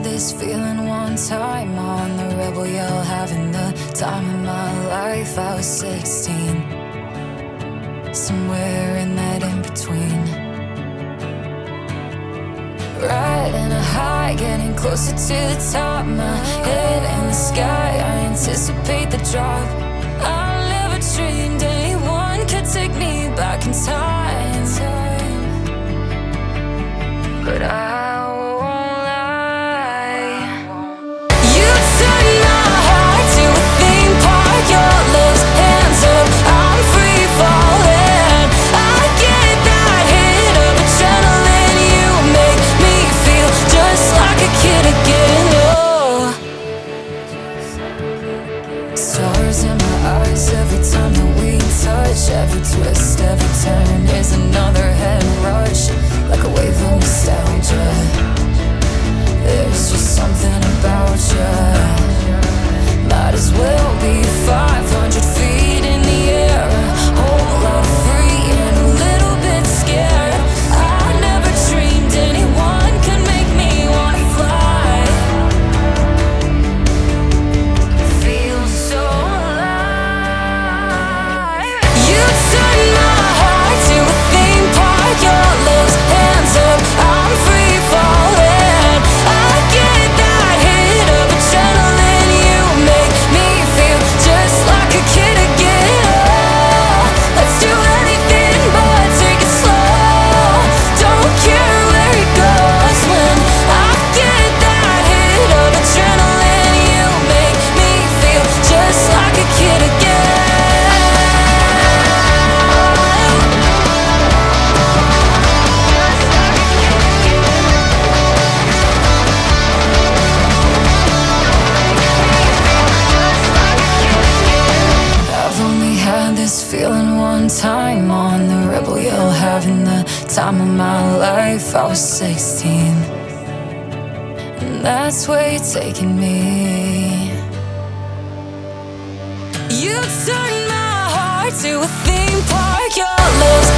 this feeling one time on the rebel yell, having the time of my life. I was 16, somewhere in that in between. Riding a high, getting closer to the top. My head in the sky, I anticipate the drop. I never dreamed anyone could take me back in time, but I won't lie. You turned my heart to a theme park. Your lips, hands up, I'm free falling. I get that hit of adrenaline. You make me feel just like a kid again. Oh, stars in my eyes every time that we touch. Every twist, every turn is another head rush, like a wave of nostalgia. There's just something about you. Might as well be 500 feet in the air, a whole lot free and a little bit scared. I never dreamed anyone could make me wanna fly. Feel so alive. You turned my heart to a theme park. Your lips, hands up, I'm free falling. I get that hit of adrenaline. You make me feel just like a kid again. Oh, let's do anything but take it slow. Don't care where it goes when I get that hit of adrenaline. You make me feel just like a kid again. I've only had this feeling one time on the rebel yell, having the time of my life. I was 16, and that's where you're taking me. You turned my heart to a theme park. Your lips,